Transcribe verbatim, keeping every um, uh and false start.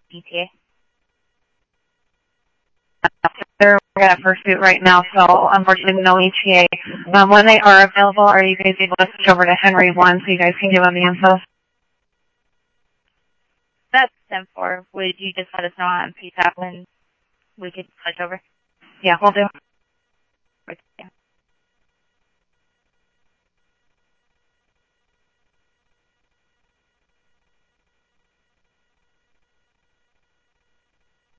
E T A. They're at pursuit right now, so unfortunately no E T A. Um, when they are available, are you guys able to switch over to Henry one so you guys can give them the info? That's ten four. Would you just let us know on P TAP when we could switch over? Yeah, we'll do. Yeah.